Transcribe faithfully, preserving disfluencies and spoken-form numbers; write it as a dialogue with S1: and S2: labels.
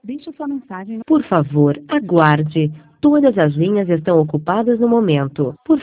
S1: Deixe sua mensagem.
S2: Por favor, aguarde. Todas as linhas estão ocupadas no momento. Por